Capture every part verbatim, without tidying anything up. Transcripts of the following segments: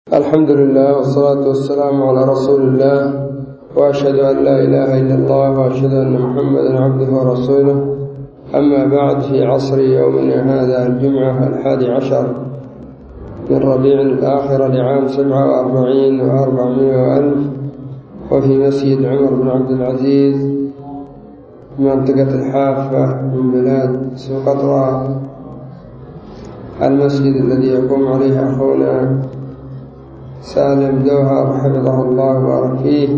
الحمد لله والصلاة والسلام على رسول الله، وأشهد أن لا إله إلا الله وأشهد أن محمدا عبده ورسوله. أما بعد، في عصر يومنا هذا الجمعة الحادي عشر من ربيع الآخر لعام سبعة وأربعين وأربعمائة وألف، وفي مسجد عمر بن عبد العزيز في منطقة الحافة من بلاد سقطرى، المسجد الذي يقوم عليه أخونا سالم دوهر حفظه الله وبارك فيه،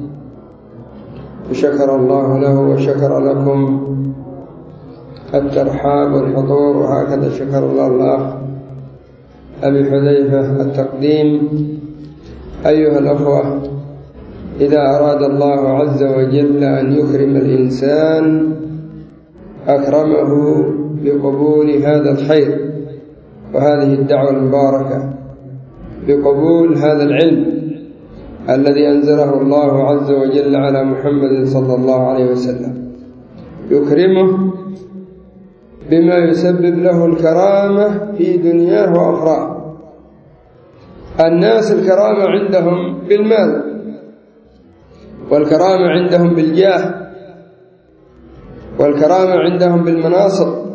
وشكر الله له وشكر لكم الترحاب والحضور، وهكذا شكر الله الأخ أبي حذيفة التقديم. أيها الأخوة، إذا أراد الله عز وجل أن يكرم الإنسان أكرمه بقبول هذا الخير وهذه الدعوة المباركة، بقبول هذا العلم الذي أنزله الله عز وجل على محمد صلى الله عليه وسلم، يكرمه بما يسبب له الكرامة في دنياه وأخراه. الناس الكرامة عندهم بالمال، والكرامة عندهم بالجاه، والكرامة عندهم بالمناصب،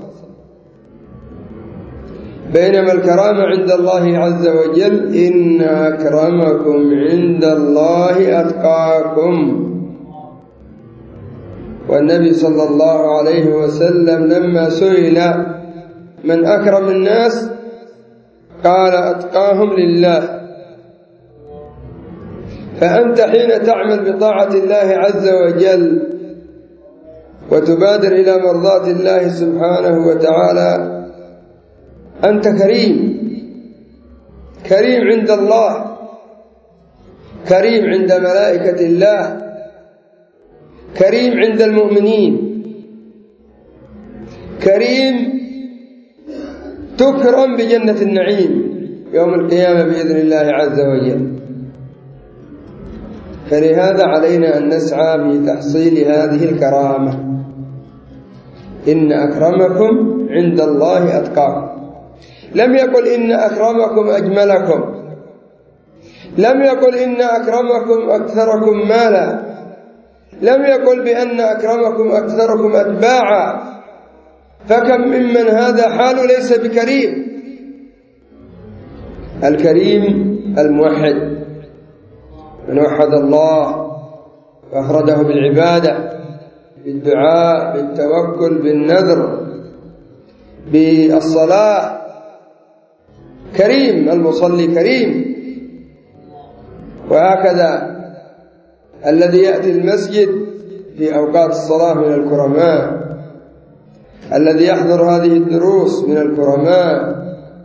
بينما الكرامة عند الله عز وجل إن أكرمكم عند الله أتقاكم. والنبي صلى الله عليه وسلم لما سئل من أكرم الناس قال أتقاهم لله. فأنت حين تعمل بطاعة الله عز وجل وتبادر إلى مرضاة الله سبحانه وتعالى أنت كريم، كريم عند الله، كريم عند ملائكة الله، كريم عند المؤمنين، كريم تكرم بجنة النعيم يوم القيامة بإذن الله عز وجل. فلهذا علينا أن نسعى في تحصيل هذه الكرامة. إن أكرمكم عند الله أتقاكم. لم يقل إن أكرمكم أجملكم، لم يقل إن أكرمكم أكثركم مالا، لم يقل بأن أكرمكم أكثركم أتباعا، فكم ممن هذا حال ليس بكريم. الكريم الموحد من وحد الله وأفرده بالعبادة، بالدعاء، بالتوكل، بالنذر، بالصلاة، كريم. المصلي كريم. وهكذا الذي يأتي المسجد في أوقات الصلاة من الكرماء، الذي يحضر هذه الدروس من الكرماء.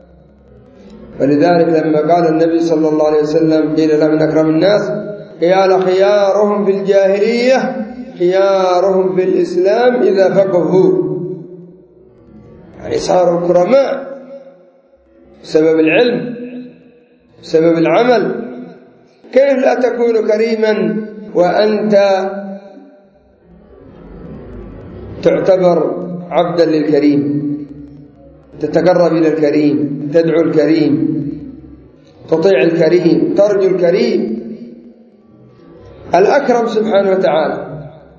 ولذلك لما قال النبي صلى الله عليه وسلم قيل له من أكرم الناس قال خيارهم في الجاهلية خيارهم في الإسلام إذا فقهوا، يعني صاروا كرماء بسبب العلم، بسبب العمل. كيف لا تكون كريما وأنت تعتبر عبدا للكريم، تتقرب إلى الكريم، تدعو الكريم، تطيع الكريم، ترجو الكريم الأكرم سبحانه وتعالى.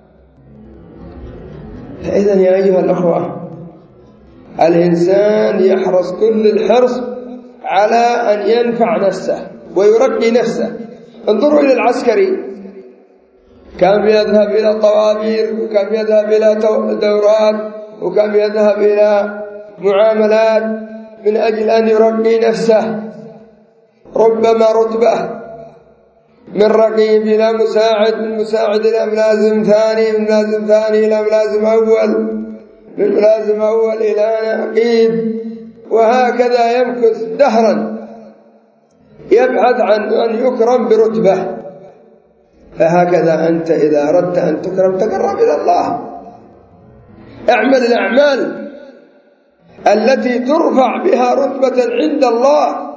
فإذن يا أيها الأخوة، الإنسان يحرص كل الحرص على أن ينفع نفسه ويرقي نفسه. انظروا إلى العسكري، كان يذهب إلى الطوابير، وكان يذهب إلى دورات، وكان يذهب إلى معاملات من أجل أن يرقي نفسه، ربما رتبة من رقيب إلى مساعد، من مساعد إلى ملازم ثاني، من ملازم ثاني إلى ملازم أول، من ملازم أول إلى نقيب، وهكذا يمكث دهرا يبحث عن أن يكرم برتبة. فهكذا أنت إذا أردت أن تكرم تقرب إلى الله، اعمل الأعمال التي ترفع بها رتبة عند الله،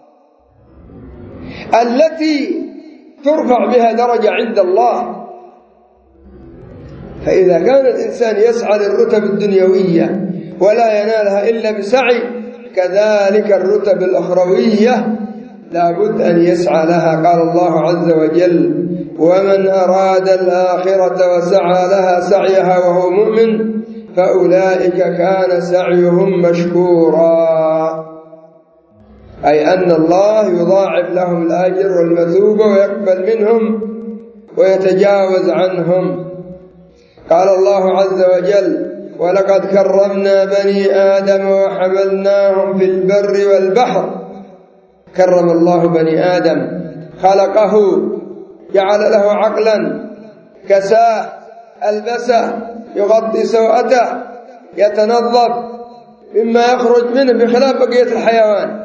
التي ترفع بها درجة عند الله. فإذا كان الإنسان يسعى للرتب الدنيوية ولا ينالها إلا بسعي، كذلك الرتب الأخروية لابد أن يسعى لها. قال الله عز وجل: ومن أراد الآخرة وسعى لها سعيها وهو مؤمن فأولئك كان سعيهم مشكورا، أي أن الله يضاعف لهم الأجر والمثوبة ويقبل منهم ويتجاوز عنهم. قال الله عز وجل: ولقد كرمنا بني آدم وحملناهم في البر والبحر. كرم الله بني آدم، خلقه، جعل له عقلا، كساه، ألبسه، يغطي سوءته، يتنظف مما يخرج منه بخلاف بقية الحيوان.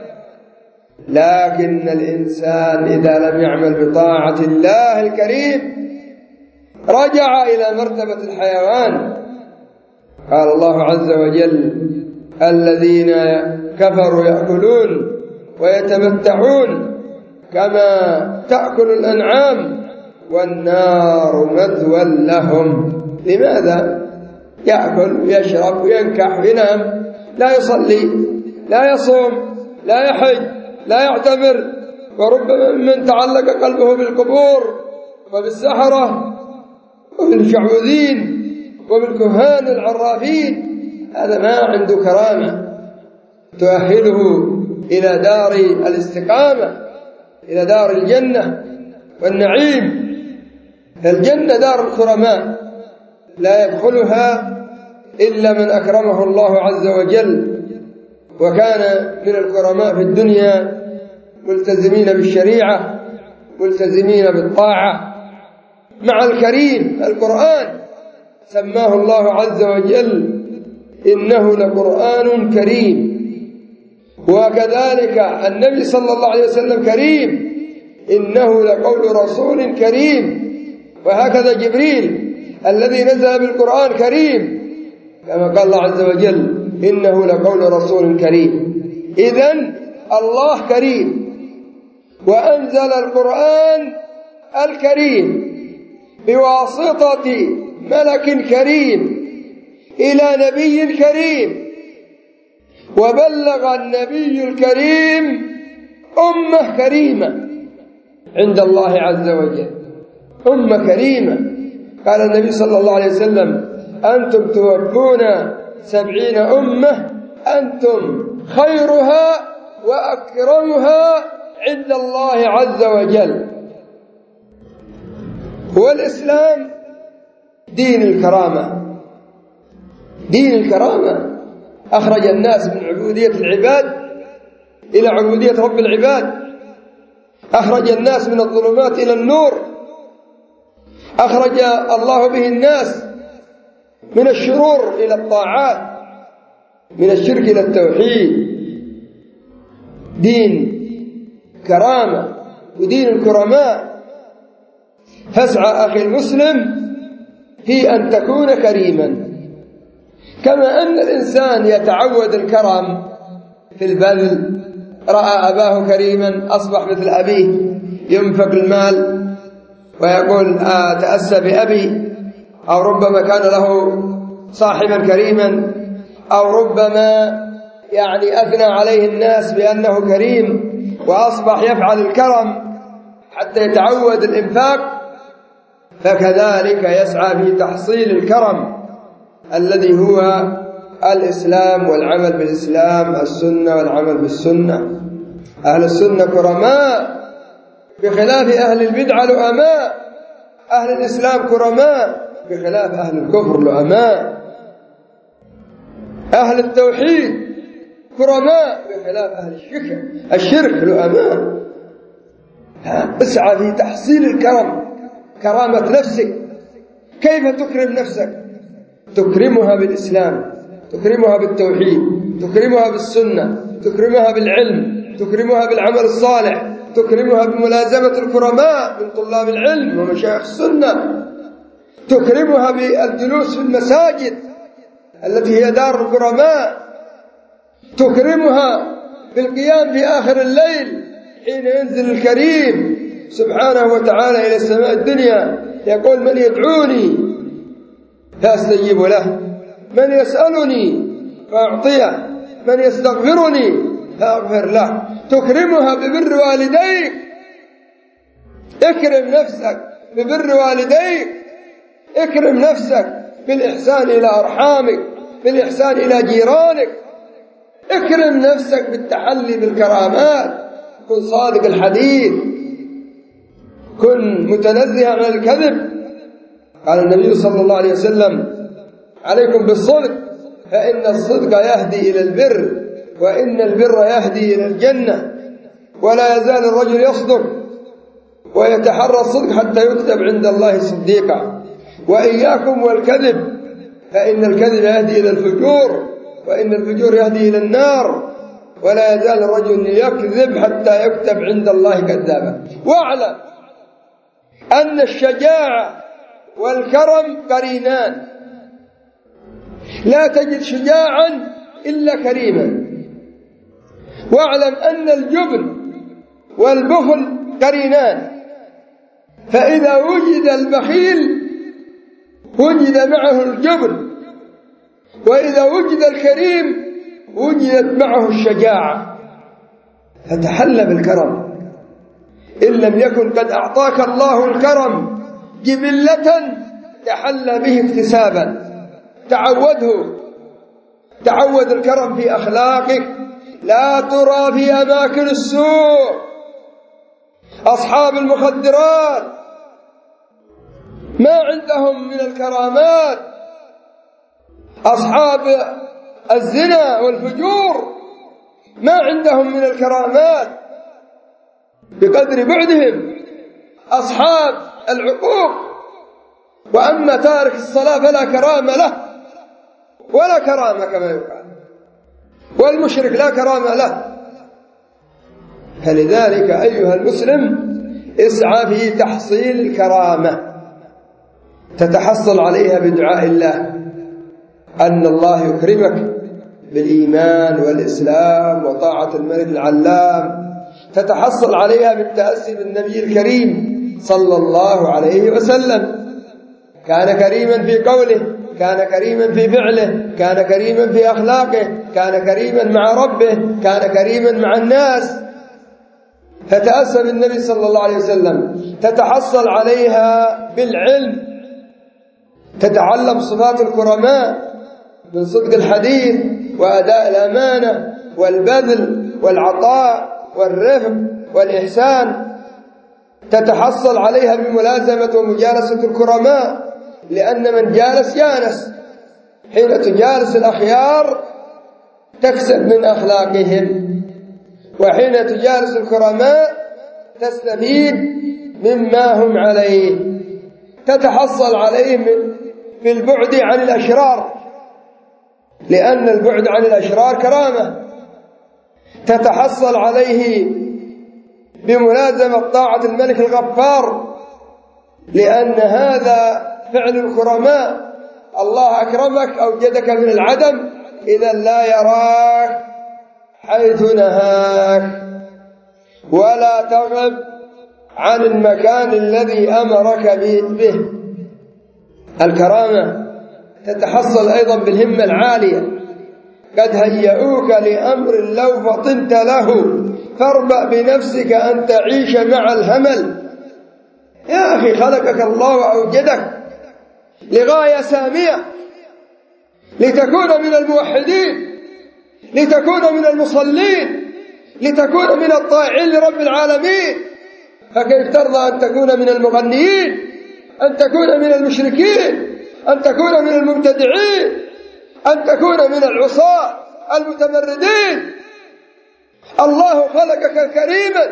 لكن الإنسان إذا لم يعمل بطاعة الله الكريم رجع إلى مرتبة الحيوان. قال الله عز وجل: الذين كفروا يأكلون ويتمتعون كما تأكل الأنعام والنار مثوى لهم. لماذا؟ يأكل ويشرب وينكح وينام، لا يصلي، لا يصوم، لا يحج، لا يعتمر، وربما من تعلق قلبه بالقبور وبالسحرة وبالشعوذين وبالكهان العرافين. هذا ما عنده كرامة تؤهله إلى دار الاستقامة، إلى دار الجنة والنعيم. الجنة دار الكرماء لا يدخلها إلا من أكرمه الله عز وجل وكان من الكرماء في الدنيا، ملتزمين بالشريعة، ملتزمين بالطاعة. مع الكريم القرآن سماه الله عز وجل: إنه لقرآن كريم. وكذلك النبي صلى الله عليه وسلم كريم، إنه لقول رسول كريم. وهكذا جبريل الذي نزل بالقرآن كريم، كما قال الله عز وجل: إنه لقول رسول كريم. إذن الله كريم، وأنزل القرآن الكريم بواسطة ملك كريم إلى نبي كريم، وبلغ النبي الكريم أمة كريمة عند الله عز وجل، أمة كريمة. قال النبي صلى الله عليه وسلم: أنتم توفون سبعين أمة أنتم خيرها وأكرمها عند الله عز وجل. هو الإسلام دين الكرامة، دين الكرامة. أخرج الناس من عبودية العباد إلى عبودية رب العباد، أخرج الناس من الظلمات إلى النور، أخرج الله به الناس من الشرور إلى الطاعات، من الشرك إلى التوحيد. دين كرامة ودين الكرماء. فاسعى أخي المسلم في أن تكون كريما، كما أن الإنسان يتعود الكرم في البذل. رأى أباه كريما أصبح مثل أبيه، ينفق المال ويقول أتأسى بأبي. أو ربما كان له صاحبا كريما، أو ربما يعني أثنى عليه الناس بأنه كريم وأصبح يفعل الكرم حتى يتعود الإنفاق. فكذلك يسعى في تحصيل الكرم الذي هو الإسلام والعمل بالإسلام، السنة والعمل بالسنة. أهل السنة كرماء بخلاف أهل البدعة لؤماء، أهل الإسلام كرماء بخلاف أهل الكفر لؤماء، أهل التوحيد كرماء بخلاف أهل الشرك الشرك لؤماء. اسعى في تحصيل الكرم، كرامة نفسك. كيف تكرم نفسك؟ تكرمها بالإسلام، تكرمها بالتوحيد، تكرمها بالسنة، تكرمها بالعلم، تكرمها بالعمل الصالح، تكرمها بملازمة الكرماء من طلاب العلم ومشايخ السنة، تكرمها بالجلوس في المساجد التي هي دار الكرماء، تكرمها بالقيام في آخر الليل حين ينزل الكريم سبحانه وتعالى إلى السماء الدنيا يقول: من يدعوني فأستجيب له، من يسألني فأعطيه، من يستغفرني فاغفر له. تكرمها ببر والديك، اكرم نفسك ببر والديك، اكرم نفسك بالإحسان إلى أرحامك، بالإحسان إلى جيرانك، اكرم نفسك بالتحلي بالكرامات. كن صادق الحديث، كن متنزها عن الكذب. قال النبي صلى الله عليه وسلم: عليكم بالصدق فإن الصدق يهدي إلى البر، وإن البر يهدي إلى الجنة. ولا يزال الرجل يصدق ويتحرى الصدق حتى يكتب عند الله صديقا. وإياكم والكذب فإن الكذب يهدي إلى الفجور، وإن الفجور يهدي إلى النار. ولا يزال الرجل يكذب حتى يكتب عند الله كذابا. واعلم أن الشجاعة والكرم قرينان، لا تجد شجاعا إلا كريما. واعلم أن الجبن والبخل قرينان، فإذا وجد البخيل وجد معه الجبن، وإذا وجد الكريم وجدت معه الشجاعة. فتحلى بالكرم، إن لم يكن قد أعطاك الله الكرم جبلة تحلى به اكتسابا. تعوده، تعود الكرم في أخلاقك، لا ترى في أماكن السوء. أصحاب المخدرات ما عندهم من الكرامات، أصحاب الزنا والفجور ما عندهم من الكرامات بقدر بعدهم. أصحاب العقوق، وأما تارك الصلاة فلا كرامة له، ولا كرامة كما يقال، والمشرك لا كرامة له. فلذلك أيها المسلم اسعى في تحصيل الكرامة، تتحصل عليها بدعاء الله أن الله يكرمك بالإيمان والإسلام وطاعة الملك العلام. تتحصل عليها بالتأسي بالنبي الكريم صلى الله عليه وسلم. كان كريما في قوله، كان كريما في فعله، كان كريما في أخلاقه، كان كريما مع ربه، كان كريما مع الناس. فتأسى بالنبي صلى الله عليه وسلم. تتحصل عليها بالعلم، تتعلم صفات الكرماء من صدق الحديث وأداء الأمانة والبذل والعطاء والرفق والإحسان. تتحصل عليها بملازمة ومجالسة الكرماء، لأن من جالس يانس. حين تجالس الأخيار تكسب من أخلاقهم، وحين تجالس الكرماء تستفيد مما هم عليه. تتحصل عليهم بالبعد عن الأشرار، لأن البعد عن الأشرار كرامة. تتحصل عليه بملازمة طاعة الملك الغفار، لأن هذا فعل الكرماء. الله أكرمك أوجدك من العدم، إذا لا يراك حيث نهاك، ولا تغب عن المكان الذي أمرك به. الكرامة تتحصل أيضا بالهمة العالية. قد هيئوك لأمر لو فطنت له، فاربأ بنفسك أن تعيش مع الهمل. يا أخي خلقك الله وأوجدك لغاية سامية، لتكون من الموحدين، لتكون من المصلين، لتكون من الطائعين لرب العالمين. فكيف ترضى أن تكون من المغنيين، أن تكون من المشركين، أن تكون من المبتدعين، أن تكون من العصاة المتمردين؟ الله خلقك كريما،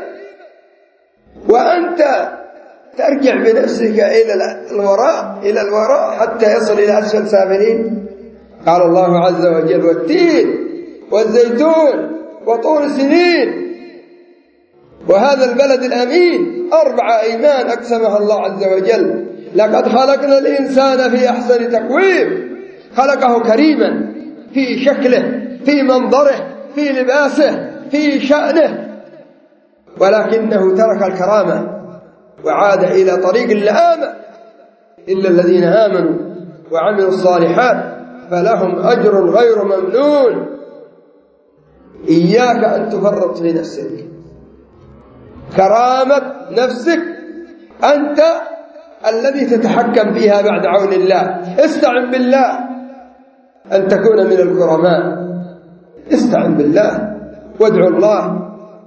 وأنت ترجع بنفسك إلى الوراء إلى الوراء حتى يصل إلى أسفل سافلين. قال الله عز وجل: والتين والزيتون وطور سنين وهذا البلد الأمين. أربع أيمان أقسمها الله عز وجل. لقد خلقنا الإنسان في أحسن تقويم. خلقه كريما في شكله، في منظره، في لباسه، في شأنه، ولكنه ترك الكرامة وعاد إلى طريق اللئامة. إلا الذين آمنوا وعملوا الصالحات فلهم أجر غير ممنون. إياك أن تفرط في نفسك. كرامة نفسك أنت الذي تتحكم فيها بعد عون الله. استعن بالله أن تكون من الكرماء. استعن بالله وادعو الله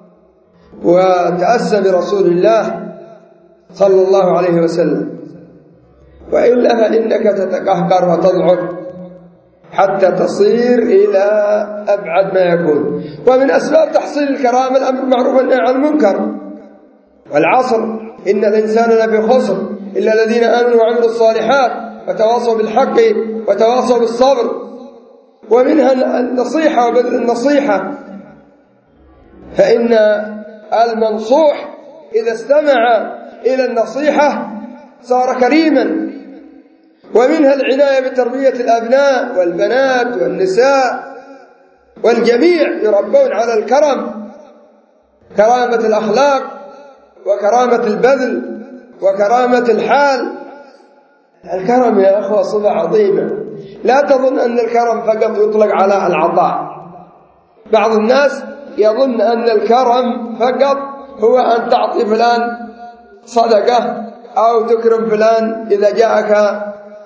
وتأسى برسول الله صلى الله عليه وسلم، وإلا فإنك تتقهقر وتضعف حتى تصير إلى أبعد ما يكون. ومن أسباب تحصيل الكرامة الأمر بالمعروف والنهي عن المنكر. والعصر إن الإنسان لفي خسر إلا الذين آمنوا وعملوا الصالحات وتواصوا بالحق وتواصوا بالصبر. ومنها النصيحة وبذل النصيحة، فإن المنصوح إذا استمع إلى النصيحة صار كريما. ومنها العناية بتربية الأبناء والبنات والنساء والجميع يربون على الكرم، كرامة الأخلاق وكرامة البذل وكرامة الحال. الكرم يا أخوة صفة عظيمة. لا تظن أن الكرم فقط يطلق على العطاء. بعض الناس يظن أن الكرم فقط هو أن تعطي فلان صدقة أو تكرم فلان إذا جاءك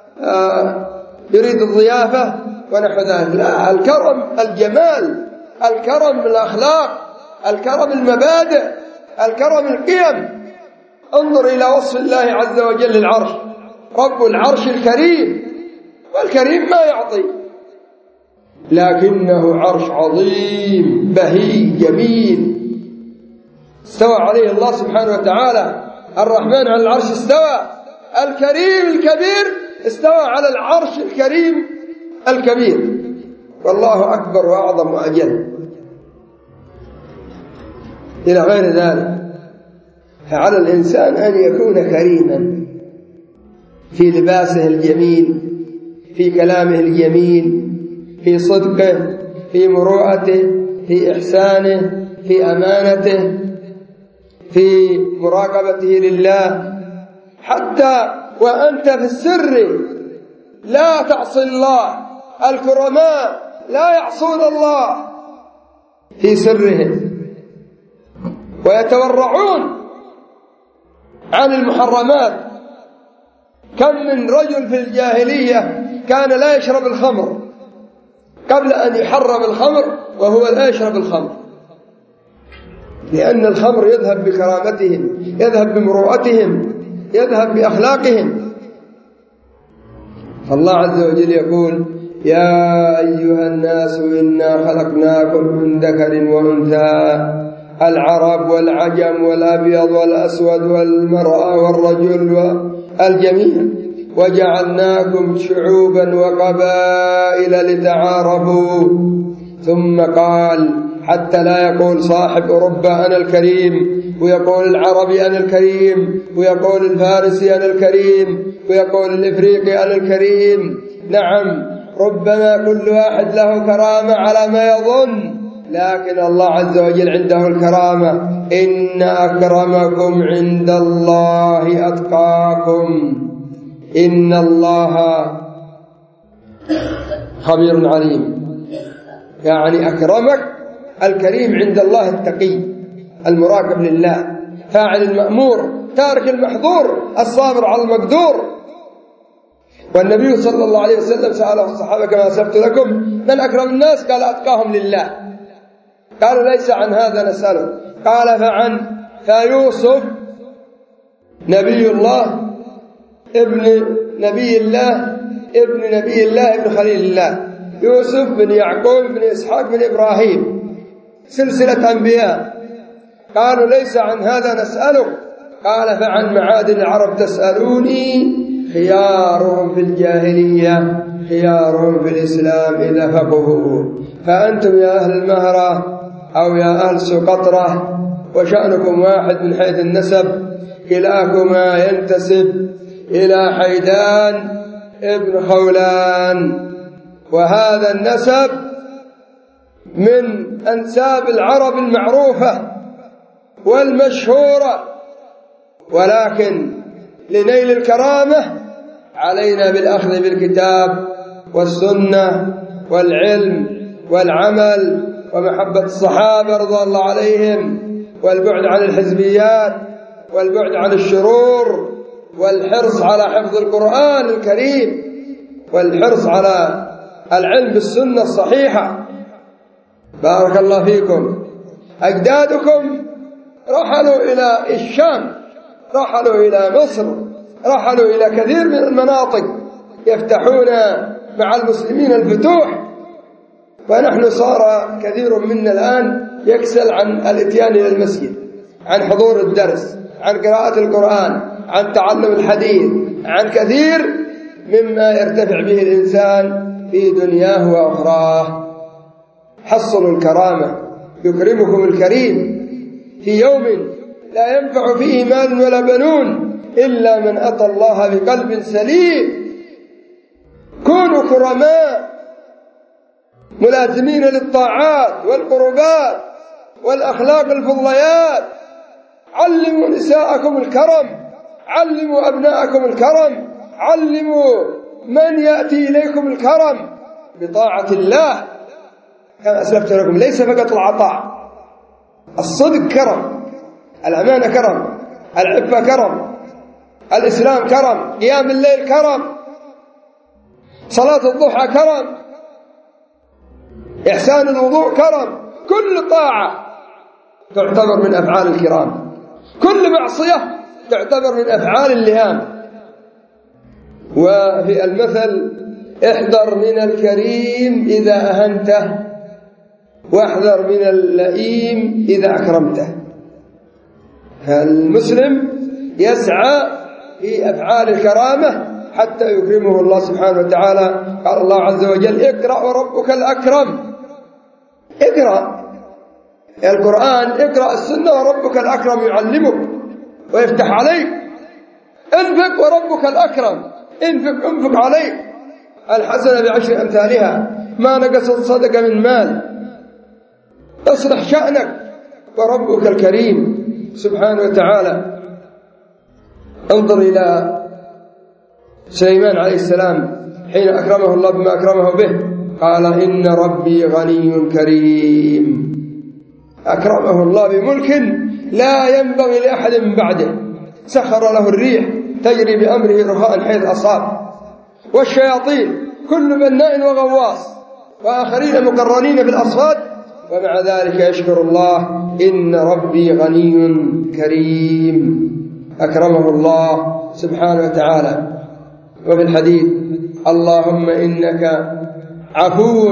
يريد الضيافة ونحو ذلك. لا، الكرم الجمال، الكرم الأخلاق، الكرم المبادئ، الكرم القيم. انظر إلى وصف الله عز وجل العرش، رب العرش الكريم، والكريم ما يعطي، لكنه عرش عظيم بهي جميل استوى عليه الله سبحانه وتعالى. الرحمن على العرش استوى. الكريم الكبير استوى على العرش الكريم الكبير، والله أكبر وأعظم وأجل إلى غير ذلك. فعلى الإنسان أن يكون كريما في لباسه الجميل، في كلامه الجميل، في صدقه، في مروءته، في إحسانه، في أمانته، في مراقبته لله. حتى وأنت في السر لا تعصي الله. الكرماء لا يعصون الله في سرهم ويتورعون عن المحرمات. كم من رجل في الجاهلية كان لا يشرب الخمر قبل أن يحرم الخمر وهو لا يشرب الخمر، لأن الخمر يذهب بكرامتهم، يذهب بمروءتهم، يذهب بأخلاقهم. فالله عز وجل يقول: يا أيها الناس إنا خلقناكم من ذكر وأنثى، العرب والعجم والأبيض والأسود والمرأة والرجل والجميع، وجعلناكم شعوبا وقبائل لتعارفوا. ثم قال حتى لا يقول صاحب أوروبا أنا الكريم، ويقول العربي أنا الكريم، ويقول الفارسي أنا الكريم، ويقول الإفريقي أنا الكريم. نعم، ربما كل واحد له كرامة على ما يظن، لكن الله عز وجل عنده الكرامة. إن أكرمكم عند الله أتقاكم إن الله خبير عليم. يعني أكرمك الكريم عند الله التقي المراقب لله، فاعل المأمور، تارك المحظور، الصابر على المقدور. والنبي صلى الله عليه وسلم سأله الصحابة كما سبت لكم: من أكرم الناس؟ قال: أتقاهم لله. قالوا: ليس عن هذا نسأله. قال: فعن فيوسف نبي الله ابن نبي الله ابن نبي الله ابن خليل الله، يوسف بن يعقوب بن إسحاق بن إبراهيم، سلسلة أنبياء. قالوا: ليس عن هذا نسألك. قال: فعن معادن العرب تسألوني، خيارهم في الجاهلية خيارهم في الإسلام إذا فقهوا. فأنتم يا أهل المهرة أو يا أهل سقطرة وشأنكم واحد من حيث النسب، كلاكما ينتسب إلى حيدان ابن خولان، وهذا النسب من أنساب العرب المعروفة والمشهورة. ولكن لنيل الكرامة علينا بالأخذ بالكتاب والسنة والعلم والعمل ومحبة الصحابة رضي الله عليهم، والبعد عن الحزبيات، والبعد عن الشرور، والحرص على حفظ القرآن الكريم، والحرص على العلم بالسنة الصحيحة. بارك الله فيكم. أجدادكم رحلوا إلى الشام، رحلوا إلى مصر، رحلوا إلى كثير من المناطق يفتحون مع المسلمين الفتوح، ونحن صار كثير منا الآن يكسل عن الاتيان إلى المسجد، عن حضور الدرس، عن قراءة القرآن، عن تعلم الحديث، عن كثير مما يرتفع به الإنسان في دنياه وأخراه. حصلوا الكرامة، يكرمكم الكريم في يوم لا ينفع فيه مال ولا بنون إلا من أتى الله بقلب سليم. كونوا كرماء ملازمين للطاعات والقربات والأخلاق الفضليات. علموا نساءكم الكرم، علموا أبناءكم الكرم، علموا من يأتي إليكم الكرم بطاعة الله. كما أسلفت لكم ليس فقط العطاء، الصدق كرم، الأمانة كرم، العفة كرم، الإسلام كرم، قيام الليل كرم، صلاة الضحى كرم، إحسان الوضوء كرم. كل طاعة تعتبر من أفعال الكرام، كل معصية تعتبر من أفعال اللئام. وفي المثل احذر من الكريم إذا أهنته، واحذر من اللئيم إذا أكرمته. فالمسلم يسعى في أفعال الكرامة حتى يكرمه الله سبحانه وتعالى. قال الله عز وجل اقرأ وربك الأكرم. اقرأ القرآن، اقرأ السنة، وربك الأكرم يعلمك ويفتح عليك. انفق وربك الأكرم، انفق انفق عليك. الحسنة بعشر أمثالها، ما نقصت صدقة من مال. اصلح شأنك وربك الكريم سبحانه وتعالى. انظر إلى سليمان عليه السلام حين أكرمه الله بما أكرمه به، قال إن ربي غني كريم. أكرمه الله بملك لا ينبغي لأحد من بعده. سخر له الريح تجري بأمره رخاء حيث أصاب، والشياطين كل بناء وغواص، وآخرين مقرنين في الأصفاد، ومع ذلك يشكر الله إن ربي غني كريم. أكرمه الله سبحانه وتعالى. وفي الحديث اللهم إنك عفو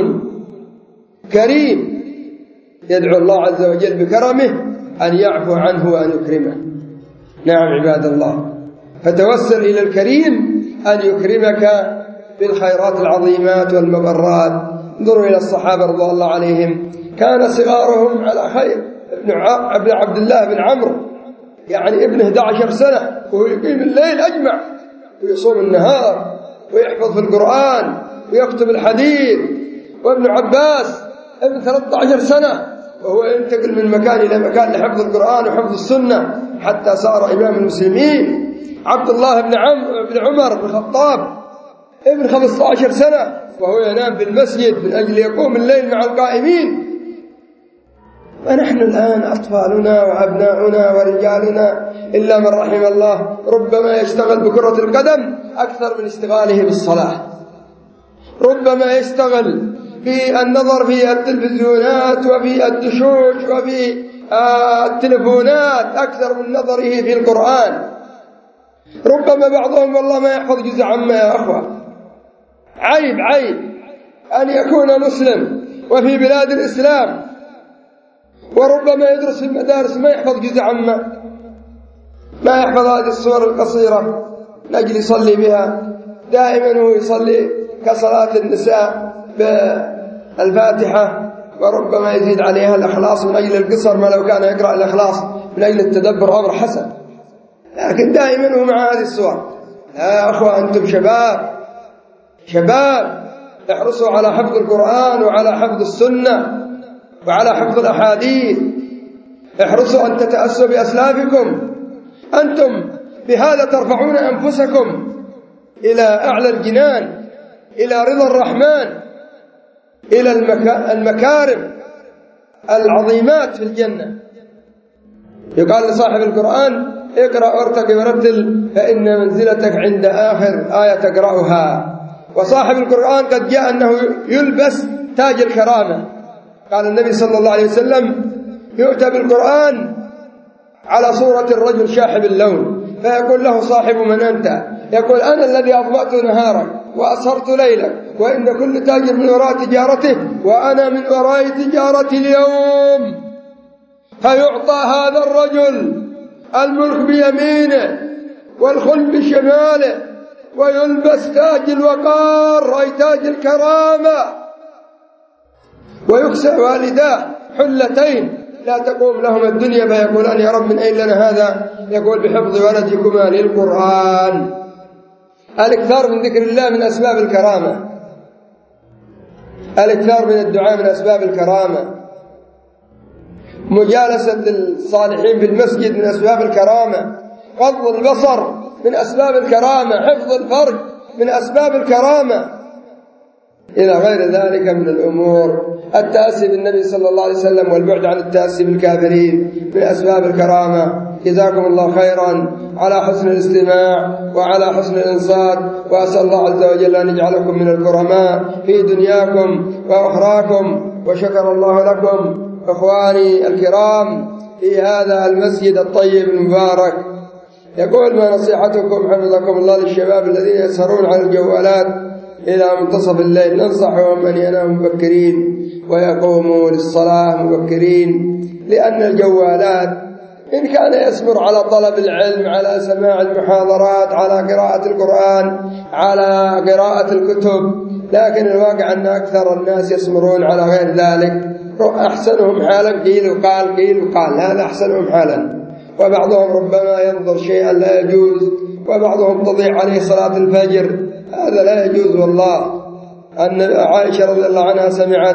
كريم، يدعو الله عز وجل بكرمه أن يعفو عنه وأن يكرمه. نعم عباد الله، فتوسل إلى الكريم أن يكرمك بالخيرات العظيمات والمبرات. انظروا إلى الصحابة رضي الله عليهم، كان صغارهم على خير. ابن عبد الله بن عمرو يعني ابن أحد عشر سنة وهو يقيم الليل أجمع ويصوم النهار ويحفظ في القرآن ويكتب الحديث. وابن عباس ابن ثلاثة عشر سنة وهو ينتقل من مكان إلى مكان لحفظ القرآن وحفظ السنة حتى صار إمام المسلمين. عبد الله بن عمرو بن عمر بن الخطاب ابن خمسة عشر سنة وهو ينام في المسجد من أجل يقوم الليل مع القائمين. ونحن الآن أطفالنا وأبناؤنا ورجالنا إلا من رحم الله ربما يشتغل بكرة القدم أكثر من اشتغاله بالصلاة، ربما يشتغل في النظر في التلفزيونات وفي الدشوش وفي التلفونات أكثر من نظره في القرآن. ربما بعضهم والله ما يحفظ جزء عما يا أخوة. عيب عيب أن يكون مسلم وفي بلاد الإسلام وربما يدرس في المدارس ما يحفظ جزء عما، ما يحفظ هذه الصور القصيرة نجل يصلي بها. دائما هو يصلي كصلاة النساء بالفاتحة، وربما يزيد عليها الإخلاص من أجل القصر، ما لو كان يقرأ الإخلاص من أجل التدبر أمر حسن، لكن دائما هو مع هذه الصور. يا أخوة أنتم شباب شباب احرصوا على حفظ القرآن وعلى حفظ السنة وعلى حفظ الأحاديث. احرصوا أن تتأسوا بأسلافكم، أنتم بهذا ترفعون أنفسكم إلى أعلى الجنان، إلى رضا الرحمن، إلى المكارم. العظيمات في الجنة. يقال لصاحب القرآن اقرأ وارتقي ورتل فإن منزلتك عند آخر آية تقرأها. وصاحب القرآن قد جاء أنه يلبس تاج الكرامة. قال النبي صلى الله عليه وسلم يؤتى بالقرآن على صورة الرجل شاحب اللون، فيقول له صاحب من أنت؟ يقول أنا الذي أضمأت نهارك وأسهرت ليلك، وإن كل تاجر من وراء تجارته وأنا من وراء تجارتي اليوم. فيعطى هذا الرجل الملك بيمينه والخلد بشماله، ويلبس تاج الوقار أي تاج الكرامة، ويكسى والداه حلتين لا تقوم لهما الدنيا، فيقولان يا رب من أين لنا هذا؟ يقول بحفظ ولدكما للقرآن. الاكثار من ذكر الله من أسباب الكرامة، الاكثار من الدعاء من أسباب الكرامة، مجالسة الصالحين في المسجد من أسباب الكرامة، غض البصر من أسباب الكرامة، حفظ الفرج من أسباب الكرامة، إلى غير ذلك من الأمور. التأسي بالنبي صلى الله عليه وسلم والبعد عن التأسي بالكافرين من أسباب الكرامة. جزاكم الله خيرا على حسن الاستماع وعلى حسن الإنصات، وأسأل الله عز وجل أن يجعلكم من الكرماء في دنياكم وأخراكم. وشكر الله لكم إخواني الكرام في هذا المسجد الطيب المبارك. يقول ما نصيحتكم حفظكم الله للشباب الذين يسهرون على الجوالات إلى منتصف الليل؟ ننصحهم أن يناموا مبكرين ويقوموا للصلاة مبكرين، لأن الجوالات إن كان يسمر على طلب العلم، على سماع المحاضرات، على قراءة القرآن، على قراءة الكتب، لكن الواقع أن أكثر الناس يسمرون على غير ذلك. أحسنهم حالا قيل وقال قيل وقال، هذا أحسنهم حالا. وبعضهم ربما ينظر شيئا لا يجوز، وبعضهم تضيع عليه صلاة الفجر، هذا لا يجوز والله. أن عائشة رضي الله عنها سمعت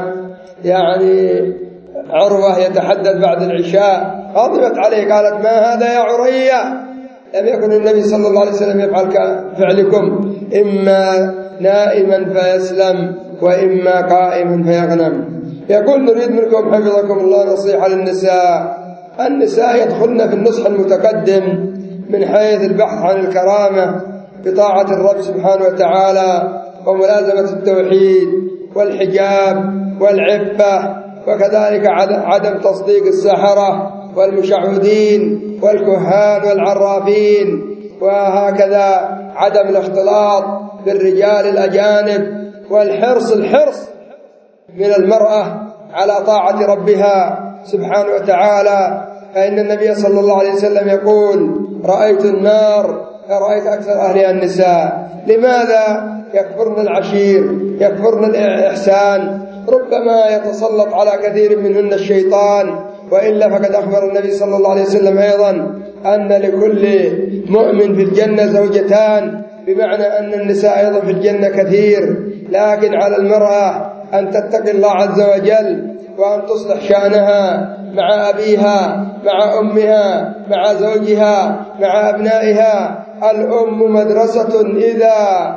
يعني عروة يتحدث بعد العشاء، غضبت عليه قالت ما هذا يا عرية؟ لم يكن النبي صلى الله عليه وسلم يفعل كفعلكم، إما نائما فيسلم وإما قائما فيغنم. يقول نريد منكم حفظكم الله نصيحة للنساء. النساء يدخلن في النصح المتقدم من حيث البحث عن الكرامة بطاعة الرب سبحانه وتعالى وملازمة التوحيد والحجاب والعفة، وكذلك عدم تصديق السحرة والمشعوذين والكهان والعرافين، وهكذا عدم الاختلاط بالرجال الأجانب، والحرص الحرص من المرأة على طاعة ربها سبحانه وتعالى. فإن النبي صلى الله عليه وسلم يقول رأيت النار فرأيت أكثر أهلها النساء. لماذا؟ يكفرن العشير، يكفرن الإحسان، ربما يتسلط على كثير منهن الشيطان. وإلا فقد أخبر النبي صلى الله عليه وسلم أيضا أن لكل مؤمن في الجنة زوجتان، بمعنى أن النساء أيضا في الجنة كثير، لكن على المرأة أن تتقي الله عز وجل وأن تصلح شأنها مع أبيها، مع أمها، مع زوجها، مع أبنائها. الأم مدرسة إذا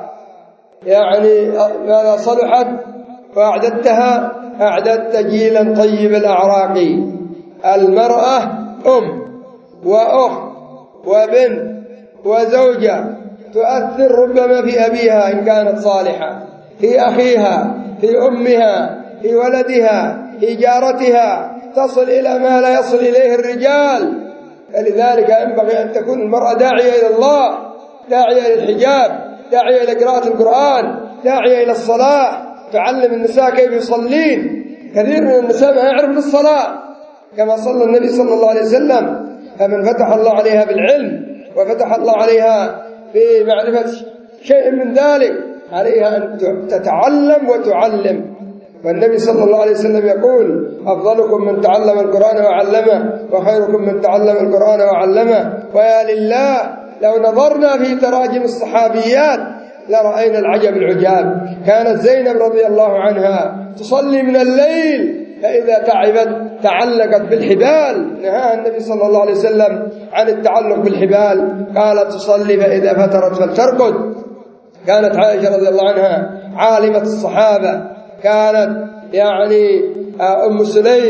يعني ماذا صلحت وأعددتها أعددت جيلا طيب الأعراق. المرأة أم وأخت وبنت وزوجة، تؤثر ربما في أبيها إن كانت صالحة، في أخيها، في أمها، في ولدها، في جارتها، تصل إلى ما لا يصل إليه الرجال. فلذلك ينبغي أن تكون المرأة داعية إلى الله، داعية إلى الحجاب، داعية إلى قراءة القرآن، داعية إلى الصلاة، تعلم النساء كيف يصلين. كثير من النساء ما يعرفن الصلاة كما صلى النبي صلى الله عليه وسلم. فمن فتح الله عليها بالعلم وفتح الله عليها بمعرفة شيء من ذلك، عليها أن تتعلم وتعلم. والنبي صلى الله عليه وسلم يقول أفضلكم من تعلم القرآن وعلمه، وخيركم من تعلم القرآن وعلمه. ويا لله لو نظرنا في تراجم الصحابيات لرأينا العجب العجاب. كانت زينب رضي الله عنها تصلي من الليل، فإذا تعبت تعلقت بالحبال، نهاها النبي صلى الله عليه وسلم عن التعلق بالحبال، قالت تصلي فإذا فترت فلترقد. كانت عائشة رضي الله عنها عالمة الصحابة، كانت يعني أم سليم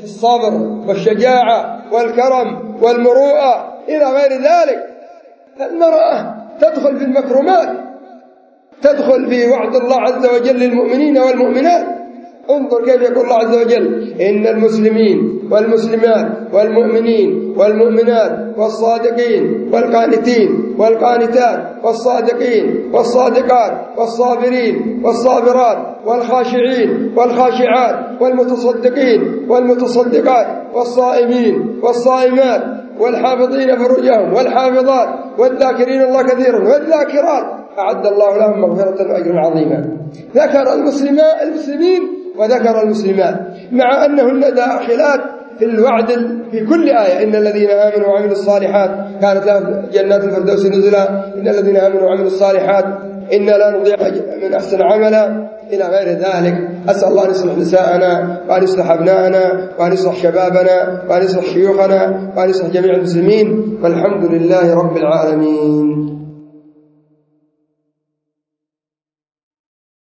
الصبر والشجاعة والكرم والمروءة إلى غير ذلك. المرأة تدخل في المكرمات، تدخل في وعد الله عز وجل للمؤمنين والمؤمنات. انظر كيف يقول الله عز وجل: إن المسلمين والمسلمات والمؤمنين والمؤمنات والصادقين والقانتين والقانتات والصادقين والصادقات والصابرين والصابرات والخاشعين والخاشعات والمتصدقين والمتصدقات والصائمين والصائمات والحافظين فروجهم والحافظات والذاكرين الله كثيرا والذاكرات أعد الله لهم مغفرة وأجرا عظيما. ذكر المسلمين وذكر المسلمات مع أنهن داخلات في الوعد في كل آية. إن الذين آمنوا وعملوا الصالحات كانت لهم جنات الفردوس نزلا، إن الذين آمنوا وعملوا الصالحات إنا لا نضيع من أحسن عملا إلى غير ذلك. أسأل الله أن يصلح نساءنا وأن يصلح أبناءنا وأن يصلح شبابنا وأن يصلح شيوخنا وأن يصلح جميع المسلمين، والحمد لله رب العالمين.